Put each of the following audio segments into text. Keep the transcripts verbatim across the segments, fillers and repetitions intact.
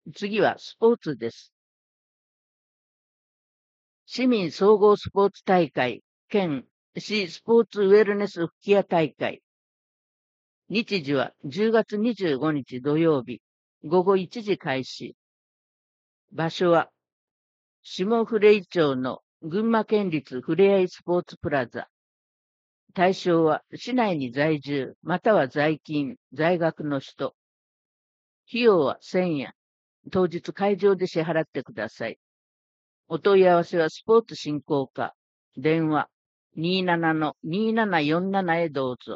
次はスポーツです。市民総合スポーツ大会兼市スポーツウェルネス吹き矢大会。日時はじゅうがつにじゅうごにち土曜日、ごごいちじ開始。場所は、下フレイ町の群馬県立ふれあいスポーツプラザ。対象は、市内に在住、または在勤、在学の人。費用はせんえん。当日会場で支払ってください。お問い合わせはスポーツ振興課、電話 にーななのにーななよんなな へどうぞ。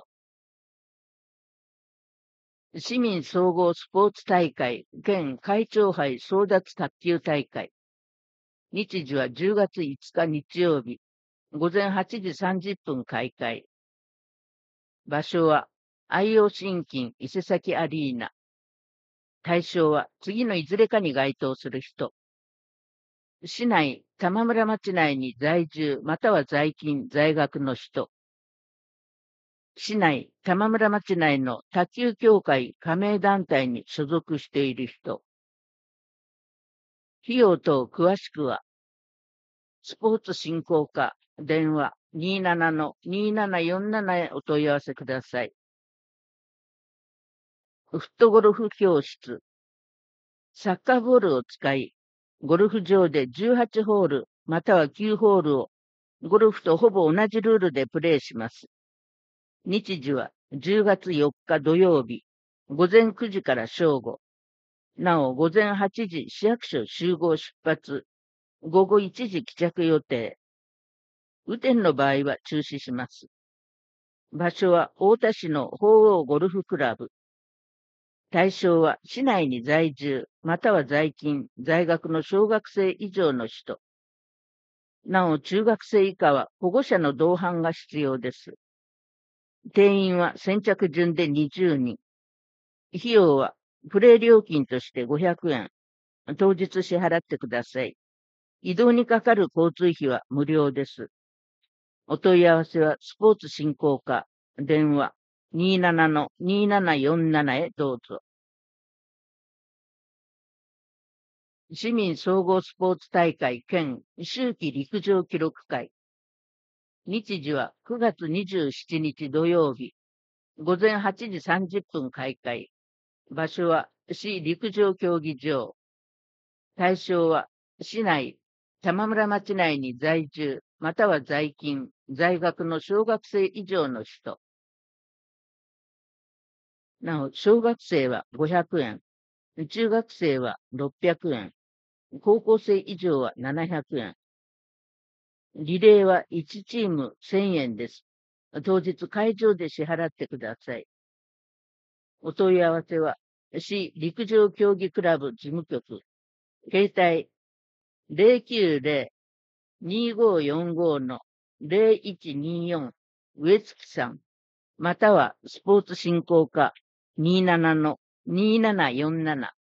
市民総合スポーツ大会兼会長杯争奪卓球大会。日時はじゅうがついつか日曜日、ごぜんはちじさんじゅっぷん開会。場所は、愛用新金伊勢崎アリーナ。対象は次のいずれかに該当する人。市内、玉村町内に在住または在勤、在学の人。市内、玉村町内の卓球協会加盟団体に所属している人。費用等詳しくは、スポーツ振興課、電話 にーななのにーななよんなな へお問い合わせください。フットゴルフ教室。サッカーボールを使い、ゴルフ場でじゅうはちホールまたはきゅうホールをゴルフとほぼ同じルールでプレーします。日時はじゅうがつよっか土曜日、ごぜんくじから正午。なお、ごぜんはちじ市役所集合出発、ごごいちじ帰着予定。雨天の場合は中止します。場所は太田市の鳳凰ゴルフクラブ。対象は市内に在住、または在勤、在学の小学生以上の人。なお、中学生以下は保護者の同伴が必要です。定員は先着順でにじゅうにん。費用はプレー料金としてごひゃくえん。当日支払ってください。移動にかかる交通費は無料です。お問い合わせはスポーツ振興課、電話 にーななのにーななよんなな へどうぞ。市民総合スポーツ大会兼秋季陸上記録会。日時はくがつにじゅうしちにち土曜日、ごぜんはちじさんじゅっぷん開会。場所は市陸上競技場。対象は市内、玉村町内に在住、または在勤、在学の小学生以上の人。なお、小学生はごひゃくえん、中学生はろっぴゃくえん、高校生以上はななひゃくえん。リレーはいちチームせんえんです。当日会場で支払ってください。お問い合わせは、市陸上競技クラブ事務局、携帯 ゼロきゅうゼロ にーごーよんごー のゼロいちにーよん上月さん、またはスポーツ振興課 にーななのにーななよんなな